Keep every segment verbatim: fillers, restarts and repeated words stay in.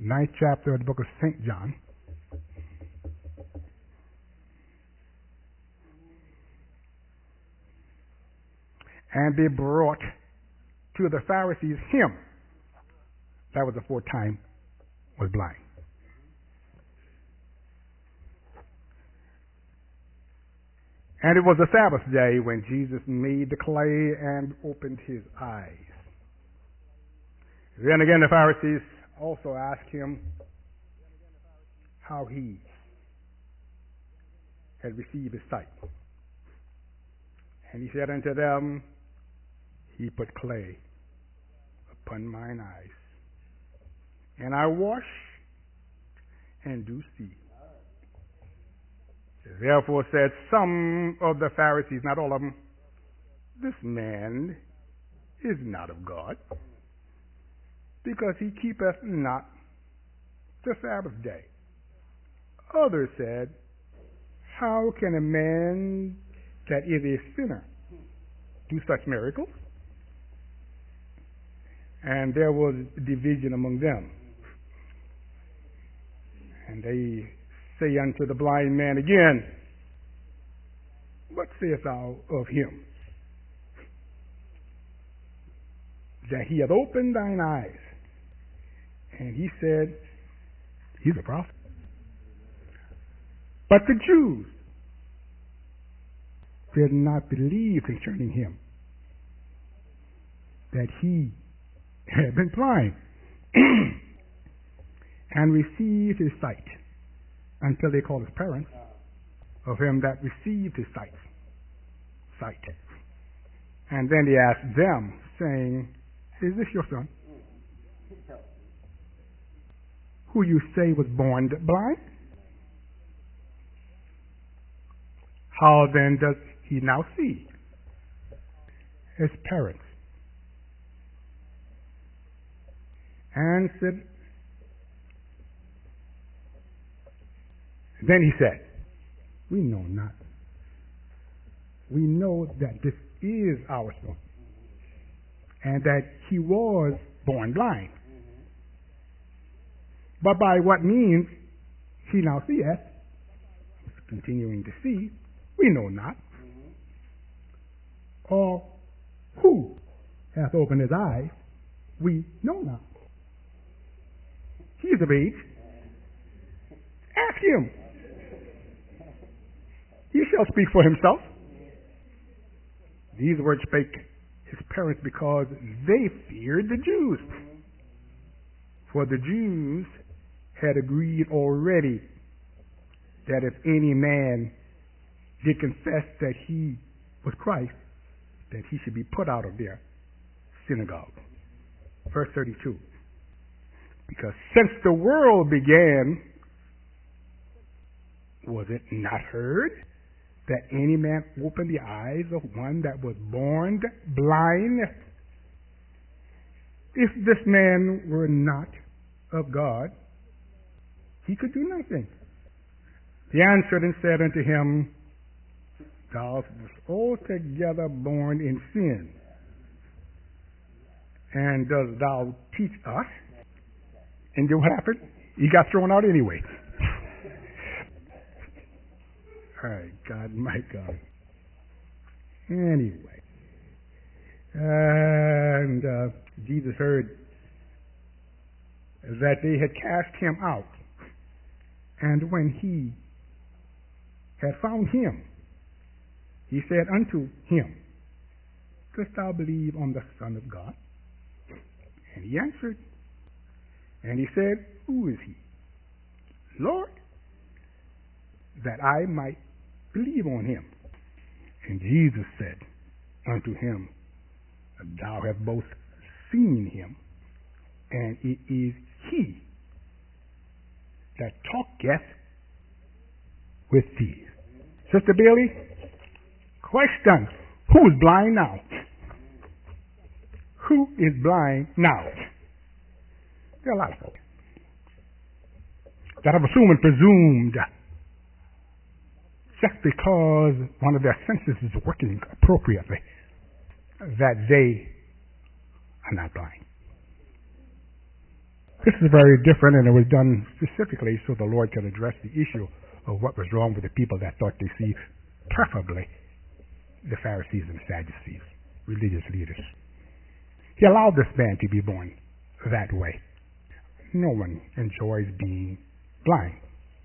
ninth chapter of the book of Saint John. And they brought to the Pharisees him that was aforetime was blind. And it was the Sabbath day when Jesus made the clay and opened his eyes. Then again the Pharisees also asked him how he had received his sight. And he said unto them, He put clay upon mine eyes, and I wash and do see. Therefore said some of the Pharisees, not all of them, This man is not of God, because he keepeth not the Sabbath day. Others said, How can a man that is a sinner do such miracles? And there was division among them. And they say unto the blind man again, What sayest thou of him? That he hath opened thine eyes. And he said, He's a prophet. But the Jews did not believe concerning him that he had been blind and received his sight until they called his parents of him that received his sight. Sight. And then they asked them, saying, Is this your son, who you say was born blind? How then does he now see? His parents answered. Then he said, We know not. We know that this is our son, and that he was born blind. But by what means he now seeth, continuing to see, we know not. Or who hath opened his eyes, we know not. He is of age. Ask him. He shall speak for himself. These words spake his parents because they feared the Jews. For the Jews had agreed already that if any man did confess that he was Christ, that he should be put out of their synagogue. Verse thirty-two. Because since the world began, was it not heard that any man opened the eyes of one that was born blind? If this man were not of God, he could do nothing. He answered and said unto him, Thou wast altogether born in sin, and dost thou teach us? And then what happened? He got thrown out anyway. All right, God, my God. Anyway. And uh, Jesus heard that they had cast him out. And when he had found him, he said unto him, Dost thou believe on the Son of God? And he answered, and he said, Who is he? Lord, that I might believe on him. And Jesus said unto him, Thou hast both seen him, and it is he that talketh with thee. Sister Bailey, question, who is blind now? Who is blind now? There are a lot of folks that have assumed and presumed just because one of their senses is working appropriately that they are not blind. This is very different, and it was done specifically so the Lord could address the issue of what was wrong with the people that thought they see preferably the Pharisees and the Sadducees, religious leaders. He allowed this man to be born that way. No one enjoys being blind.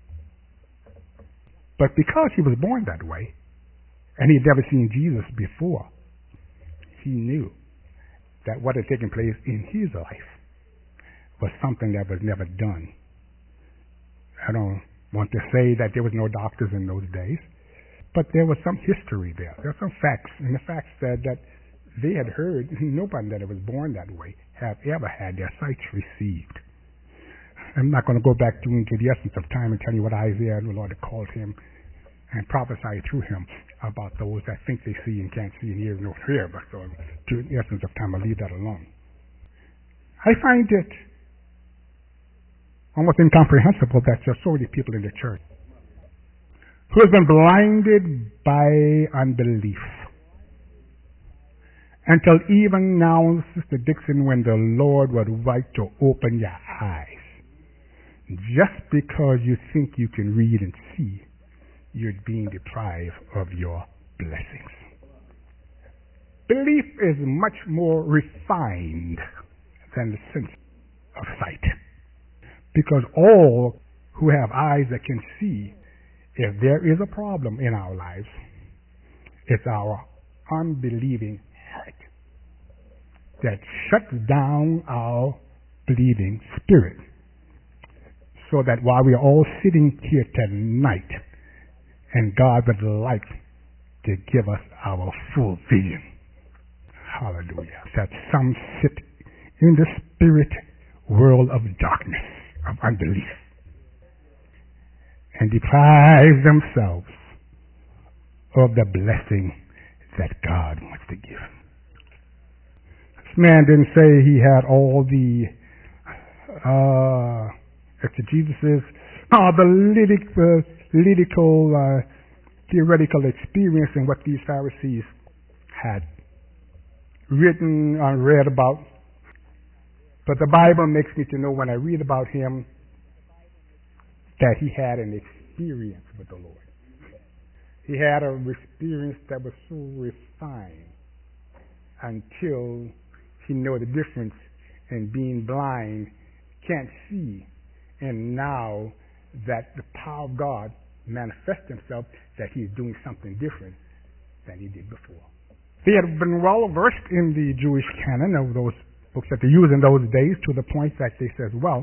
But because he was born that way, and he had never seen Jesus before, he knew that what had taken place in his life was something that was never done. I don't want to say that there was no doctors in those days, but there was some history there. There were some facts, and the facts said that they had heard nobody that was born that way have ever had their sight received. I'm not going to go back to into the essence of time and tell you what Isaiah, the Lord, had called him and prophesied through him about those that think they see and can't see and hear and don't hear. But so, to the essence of time, I'll leave that alone. I find it almost incomprehensible that there are so many people in the church who have been blinded by unbelief. Until even now, Sister Dixon, when the Lord would like to open your eyes, just because you think you can read and see, you're being deprived of your blessings. Belief is much more refined than the sense of sight. Because all who have eyes that can see, if there is a problem in our lives, it's our unbelieving heart that shuts down our believing spirit. So that while we are all sitting here tonight, and God would like to give us our full vision. Hallelujah. That some sit in the spirit world of darkness, of unbelief, and deprive themselves of the blessing that God wants to give. This man didn't say he had all the uh, exegesis, uh, the lyric, uh, lyrical, uh, theoretical experience in what these Pharisees had written and read about. But the Bible makes me to know when I read about him that he had an experience with the Lord. He had an experience that was so refined until he knew the difference in being blind, can't see, and now that the power of God manifests himself, that he's doing something different than he did before. They had been well versed in the Jewish canon of those books that they used in those days, to the point that they said, well,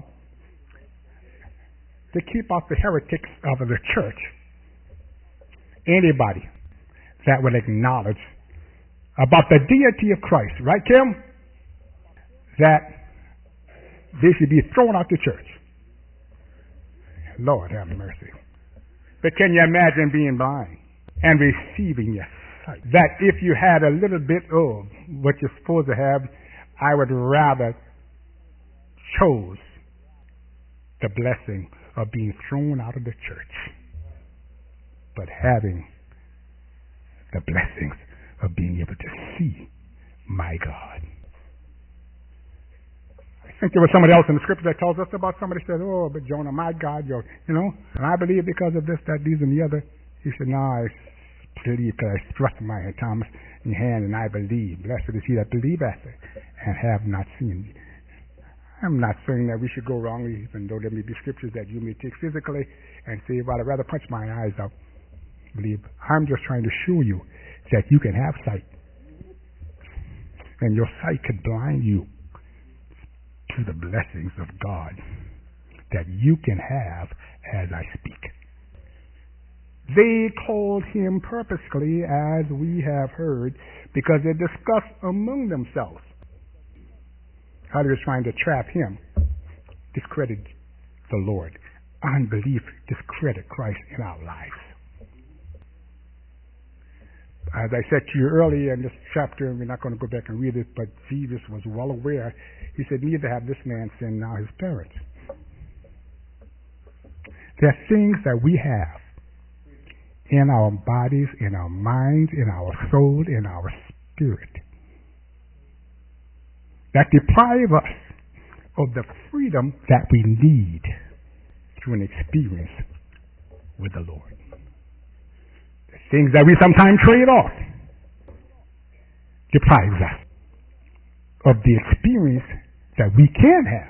to keep out the heretics of the church, anybody that would acknowledge about the deity of Christ, right, Kim? That they should be thrown out the church. Lord have mercy. But can you imagine being blind and receiving your sight? That if you had a little bit of what you're supposed to have, I would rather chose the blessing of being thrown out of the church, but having the blessings of being able to see my God. I think there was somebody else in the scripture that tells us about somebody said, oh, but Jonah, my God, you're, you know, and I believe because of this, that, these, and the other. He said, no, I believe because I thrust my hand, Thomas, in your hand, and I believe. Blessed is he that believeth and have not seen. I'm not saying that we should go wrongly, even though there may be scriptures that you may take physically and say, well, I'd rather punch my eyes out. Believe. I'm just trying to show you that you can have sight. And your sight could blind you to the blessings of God that you can have as I speak. They called him purposely, as we have heard, because they discussed among themselves how they were trying to trap him, discredit the Lord. Unbelief discredit Christ in our lives. As I said to you earlier in this chapter, we're not going to go back and read it, but Jesus was well aware. He said, neither have this man sinned nor his parents. There are things that we have in our bodies, in our minds, in our soul, in our spirit that deprive us of the freedom that we need through an experience with the Lord. The things that we sometimes trade off deprives us of the experience that we can have.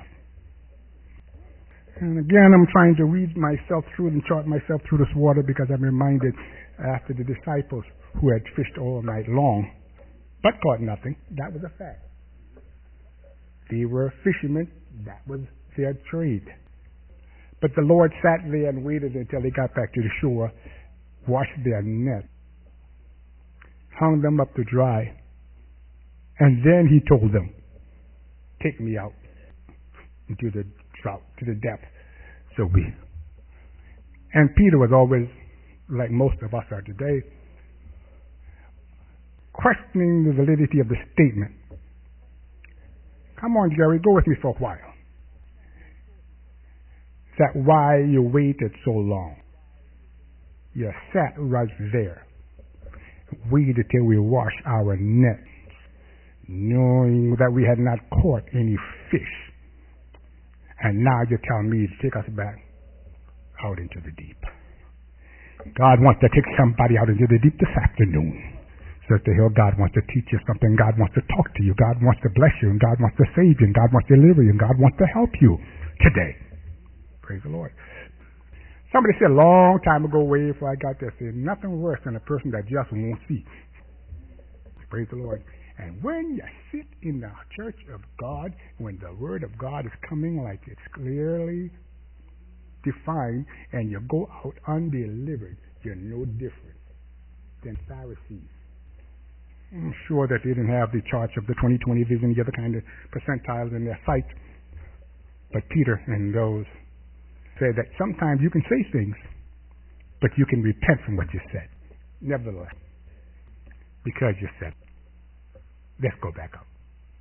And again, I'm trying to read myself through and chart myself through this water because I'm reminded after the disciples who had fished all night long but caught nothing. That was a fact. They were fishermen. That was their trade. But the Lord sat there and waited until they got back to the shore, washed their net, hung them up to dry, and then he told them, take me out into the drought, to the depth. So we. And Peter was always, like most of us are today, questioning the validity of the statement. Come on, Jerry, go with me for a while. Is that why you waited so long? You sat right there, waited till we washed our nets, knowing that we had not caught any fish. And now you tell me to take us back out into the deep. God wants to take somebody out into the deep this afternoon. Sister Hill, God wants to teach you something. God wants to talk to you. God wants to bless you. And God wants to save you. And God wants to deliver you. And God wants to help you today. Praise the Lord. Somebody said a long time ago, way before I got there, said nothing worse than a person that just won't see. Praise the Lord. And when you sit in the church of God, when the word of God is coming like it's clearly defined, and you go out undelivered, you're no different than Pharisees. I'm sure that they didn't have the charts of the twenty twenty vision, the other kind of percentiles in their sight. But Peter and those said that sometimes you can say things, but you can repent from what you said. Nevertheless, because you said, let's go back up.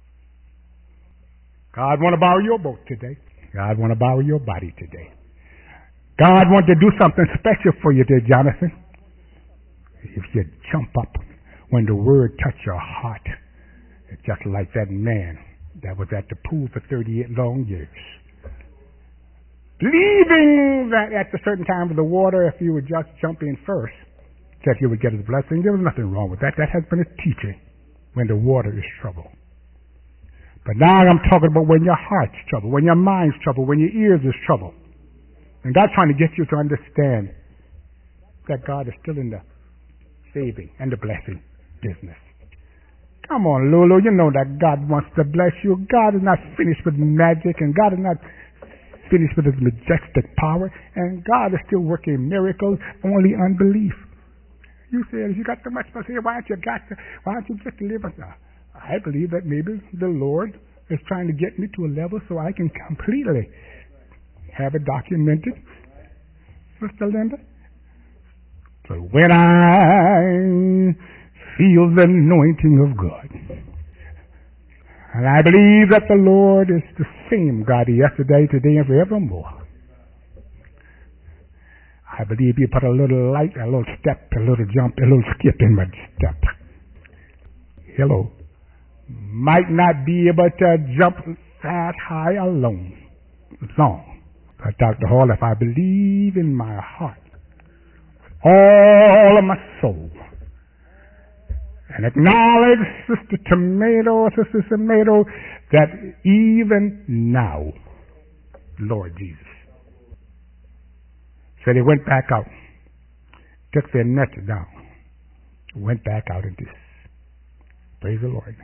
God want to borrow your boat today. God want to borrow your body today. God want to do something special for you there, Jonathan. If you jump up when the word touch your heart, it's just like that man that was at the pool for thirty-eight long years. Believing that at a certain time of the water, if you would just jump in first, that you would get his blessing. There was nothing wrong with that. That has been his teaching when the water is trouble. But now I'm talking about when your heart's trouble, when your mind's trouble, when your ears is trouble. And God's trying to get you to understand that God is still in the saving and the blessing business. Come on, Lulu, you know that God wants to bless you. God is not finished with magic, and God is not finished with his majestic power, and God is still working miracles, only unbelief. You say, you got so much to say, why don't you got to, why don't you just live? I believe that maybe the Lord is trying to get me to a level so I can completely have it documented, Sister Linda. So when I feel the anointing of God, and I believe that the Lord is the same God yesterday, today, and forevermore, I believe you put a little light, a little step, a little jump, a little skip in my step. Hello. Might not be able to jump that high alone, long. But Doctor Hall, if I believe in my heart, all of my soul, and acknowledge Sister Tomato, Sister Tomato, that even now, Lord Jesus, so they went back out, took their net down, went back out into this. Praise the Lord.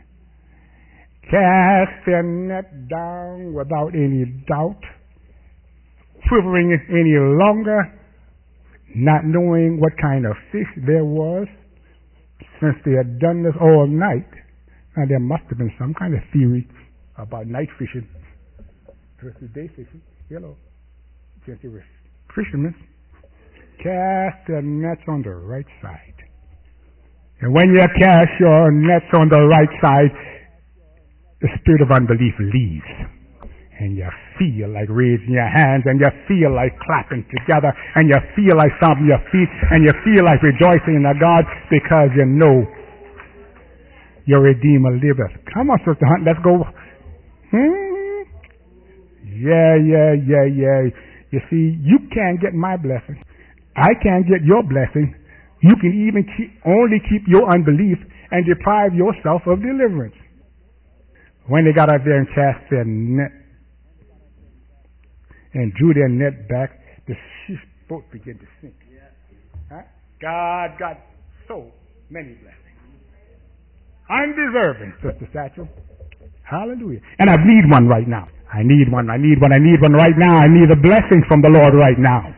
Cast their net down without any doubt, quivering any longer, not knowing what kind of fish there was, since they had done this all night. Now there must have been some kind of theory about night fishing versus day fishing. You know, since they were fishermen, cast their nets on the right side. And when you cast your nets on the right side, the spirit of unbelief leaves. And you feel like raising your hands, and you feel like clapping together, and you feel like stomping your feet, and you feel like rejoicing in the God, because you know your Redeemer liveth. Come on, Sister Hunt, let's go. Hmm? Yeah, yeah, yeah, yeah. You see, you can't get my blessing. I can't get your blessing. You can even keep, only keep your unbelief and deprive yourself of deliverance. When they got out there and cast their net and drew their net back, the boat began to sink. Huh? God got so many blessings. Undeserving, Sister Satchel. Hallelujah. And I need one right now. I need one, I need one, I need one right now. I need a blessing from the Lord right now.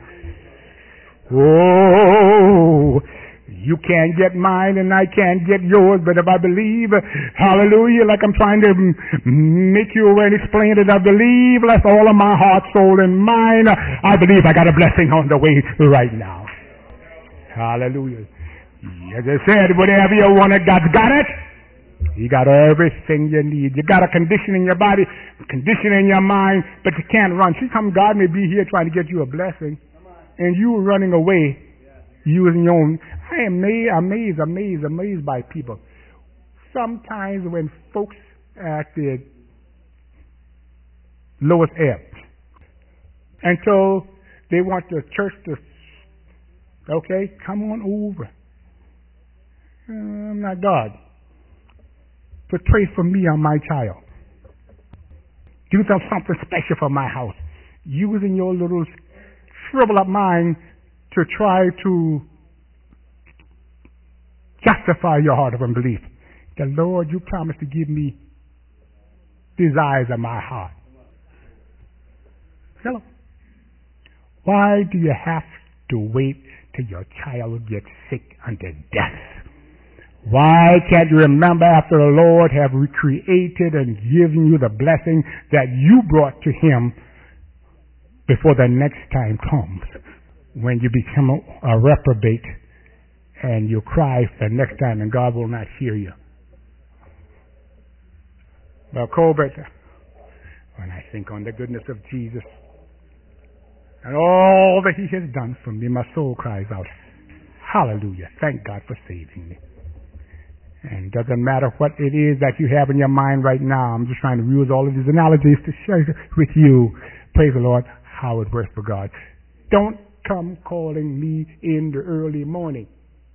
Oh, you can't get mine and I can't get yours, but if I believe, hallelujah, like I'm trying to make you aware and explain it, I believe, with all of my heart, soul, and mind, I believe I got a blessing on the way right now. Hallelujah. As I said, whatever you want, God's got it. You got everything you need. You got a condition in your body, a condition in your mind, but you can't run. See, some God may be here trying to get you a blessing, and you running away using your own. I am amazed, amazed, amazed, amazed by people. Sometimes when folks are at their lowest ebb, until they want the church to, okay, come on over. Uh, I'm not God. To pray for me or my child. Do something special for my house. Using your little shrivel up mind to try to justify your heart of unbelief. The Lord, you promised to give me desires of my heart. Hello. Why do you have to wait till your child gets sick unto death? Why can't you remember after the Lord have recreated and given you the blessing that you brought to Him before the next time comes, when you become a, a reprobate and you cry the next time and God will not hear you? Well, Colbert, when I think on the goodness of Jesus and all that He has done for me, my soul cries out, hallelujah, thank God for saving me. And it doesn't matter what it is that you have in your mind right now. I'm just trying to use all of these analogies to share with you, praise the Lord, how it works for God. Don't come calling me in the early morning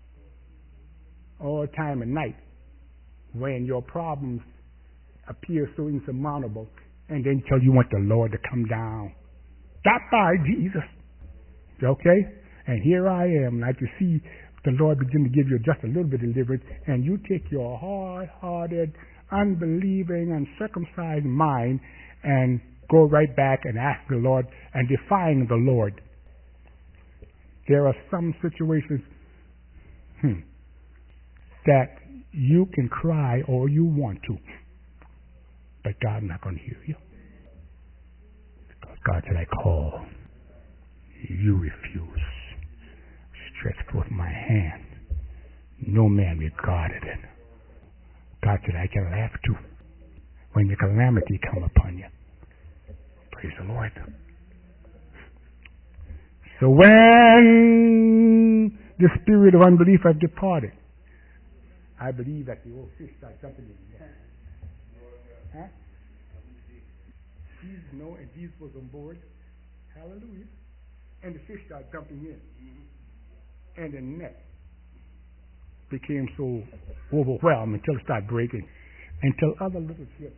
or time of night when your problems appear so insurmountable, and then tell you want the Lord to come down. Stop by, Jesus. Okay? And here I am, like you see the Lord begin to give you just a little bit of deliverance, and you take your hard-hearted, unbelieving, uncircumcised mind and go right back and ask the Lord and defying the Lord. There are some situations hmm, that you can cry all you want to, but God's not going to hear you. Because God said, I call. You refuse. Stretched forth my hand. No man regarded it. God said, I can laugh too when your calamity come upon you. Praise the Lord. So when the spirit of unbelief has departed, I believe that the old fish start jumping in there. Huh? Jesus, no, and Jesus was on board. Hallelujah. And the fish started jumping in. And the net became so overwhelmed until it started breaking, until other little ships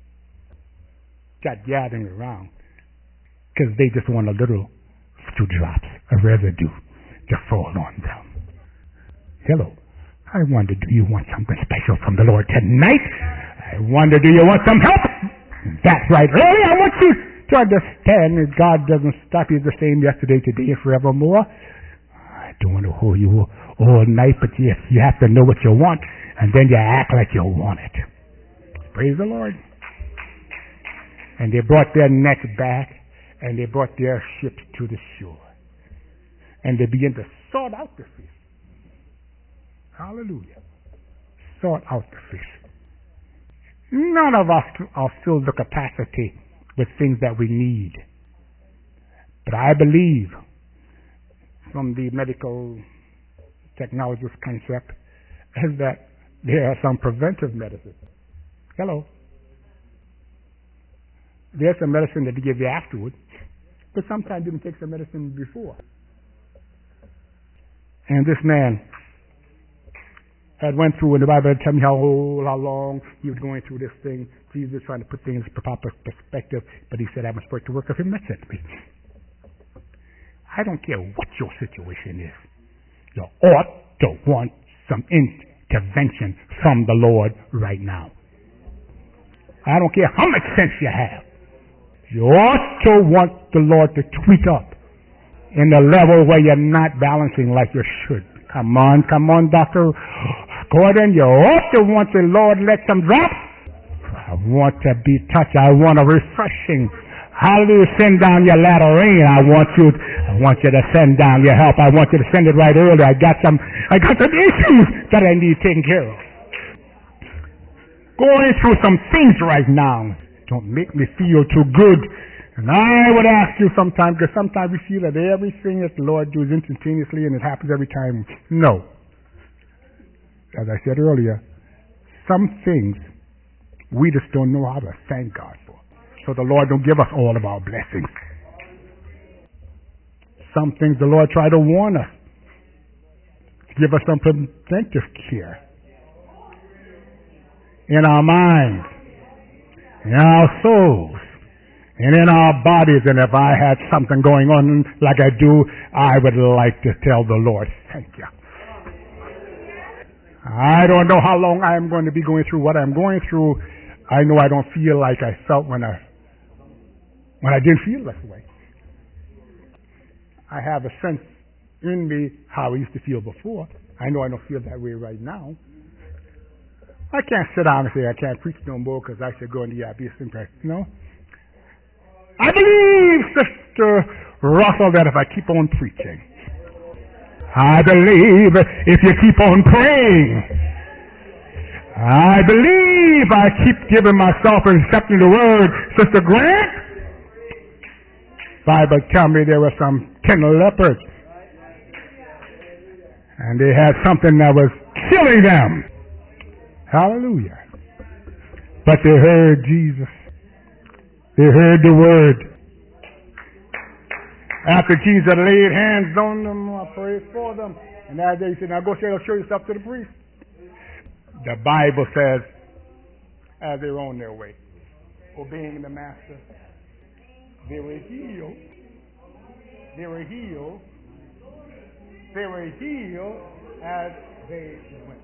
got gathering around because they just want a little few drops of residue to fall on them. Hello. I wonder, do you want something special from the Lord tonight? I wonder, do you want some help? That's right. Really, I want you to understand that God doesn't stop. He's the same yesterday, today, and forevermore. I don't want to hold you all night, but yes, you have to know what you want, and then you act like you want it. Praise the Lord. And they brought their nets back, and they brought their ships to the shore. And they began to sort out the fish. Hallelujah. Sort out the fish. None of us are filled the capacity with things that we need. But I believe, from the medical technologist concept, is that there are some preventive medicine. Hello. There's some medicine that they give you afterwards, but sometimes you can take some medicine before. And this man had went through, and the Bible had told me how old, how long he was going through this thing. Jesus was trying to put things in proper perspective, but he said, I must work the work of him that sent me. I don't care what your situation is. You ought to want some intervention from the Lord right now. I don't care how much sense you have. You ought to want the Lord to tweak up in the level where you're not balancing like you should. Come on, come on, Doctor Gordon. You ought to want the Lord let some drops. I want to be touched. I want a refreshing. Hallelujah. Send down your latter rain. I want you I want you to send down your help. I want you to send it right early. I got some I got some issues that I need taken care of. Going through some things right now don't make me feel too good. And I would ask you sometimes, because sometimes we feel that everything that the Lord does instantaneously and it happens every time. No. As I said earlier, some things we just don't know how to thank God for. So the Lord don't give us all of our blessings. Some things the Lord try to warn us, to give us some preventive care in our minds, in our souls, and in our bodies. And if I had something going on like I do, I would like to tell the Lord, thank you. I don't know how long I am going to be going through what I'm going through. I know I don't feel like I felt when I when I didn't feel this way. I have a sense in me how I used to feel before. I know I don't feel that way right now. I can't sit down and say I can't preach no more because I should go in the abyss and pray. No. I believe, Sister Russell, that if I keep on preaching, I believe if you keep on praying, I believe I keep giving myself and accepting the word. Sister Grant, Bible tell me there were some ten lepers, and they had something that was killing them. Hallelujah. But they heard Jesus. They heard the word. After Jesus laid hands on them, I prayed for them. And as they said, now go show yourself to the priest. The Bible says, as they were on their way, obeying the Master, they were healed. They were healed. They were healed as they went.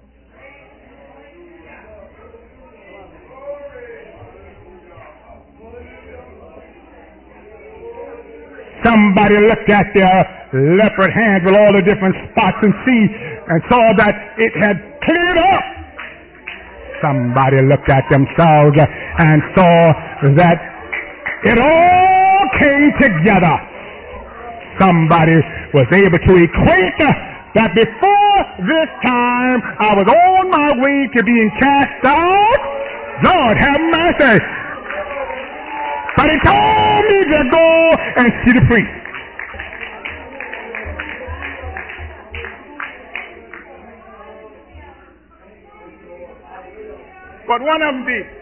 Somebody looked at their leopard hands with all the different spots and see and saw that it had cleared up. Somebody looked at themselves and saw that it all came together. Somebody was able to equate that before this time I was on my way to being cast out. Lord have mercy. But he told me to go and see the priest. But one of them did.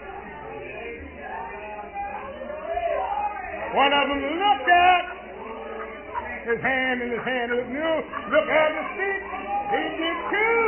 One of them looked at his hand and his hand looked new. Look at his feet. He did too.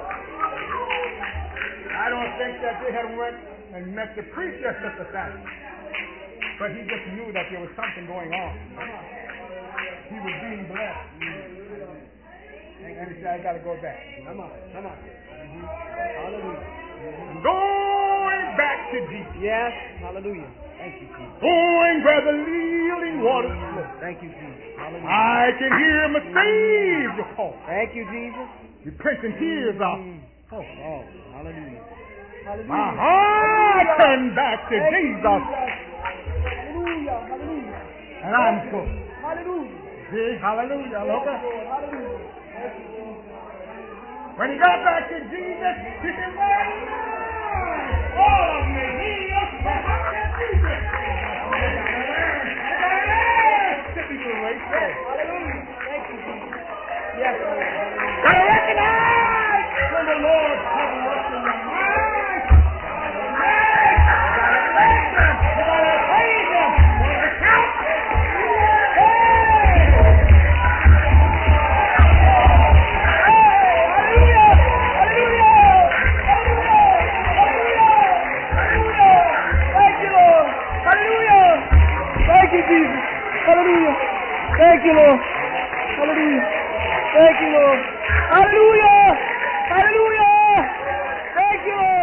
I don't think that they had went and met the priest just at the time. But he just knew that there was something going on. He was being blessed. And he said, I got to go back. Come on, come on. Mm-hmm. Hallelujah. Going back to Jesus. Yes, hallelujah. Thank you, Jesus. Going where the living waters flow. Thank you, Jesus. Hallelujah. I can hear him save your call. Thank you, Jesus. You're pressing tears out. Oh, oh, hallelujah. Hallelujah. My heart turned back to Thank Jesus. Hallelujah, hallelujah. And I'm so. Hallelujah. See, hallelujah. Look up. Hallelujah. When he got back to Jesus, he said, well, all of me healed, but how can Jesus? Hallelujah. Thank you, Jesus. Yes, Lord. Hallelujah. Gotta recognize when the Lord has worked in your mind. You gotta praise him. You gotta praise him. you, Jesus. Hallelujah. Thank you, Lord. Hallelujah. Thank you, Lord. Hallelujah. Hallelujah. Thank you, Lord.